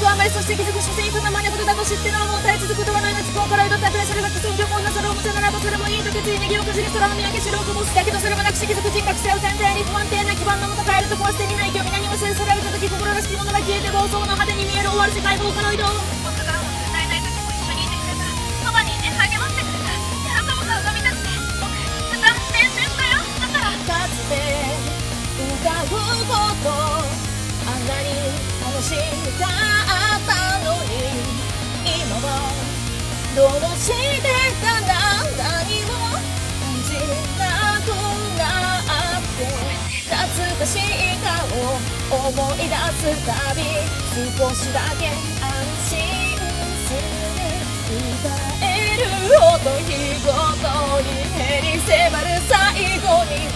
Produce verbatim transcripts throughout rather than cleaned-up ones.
あまりそして気づく所詮そんな真似事だと知ってのはもう絶え続くとはの命心から彩ったプレッシャーが基礎業もなさろうもせならばそれもいいと決意ネギをかじり空の見上げ白くもすだけどそれもなくし気づく人格性を全体に不安定な基盤のもと変えるとこは捨てにない興味何もせずそられた時心らしきものが消えて暴走の果てに見える終わる世界防火の移動僕が歌えない時も一緒にいてくれたそばにいて励まってくれた喜ぶ顔が見たくて僕歌ってんだよだからかつて歌うことあんなに楽しかったのに今はどうしてただ何も感じなくなって懐かしい顔思い出すたび少しだけ安心する歌える音日ごとに減り迫る最後に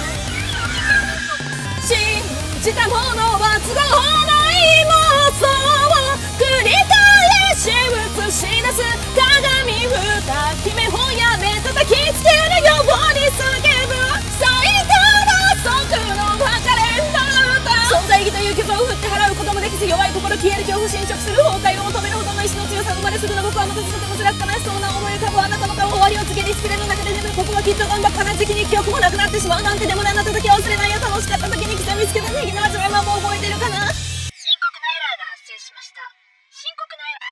信じたものは都合ない妄想を繰り返し映し出す鏡ふた姫をやめ叩きつけるように叫ぶ最高速の別れの歌存在意義という曲を振って払うこともできず弱い心消える恐怖侵食する崩壊を求めるほどの意志の強さ生まれすぐの僕はまたとても辛く悲しそうな思い浮かぶあなたの顔終わりを告げディスプレイの中で眠るここはきっと頑張ったな時期に記憶もなくなってしまうなんてでもない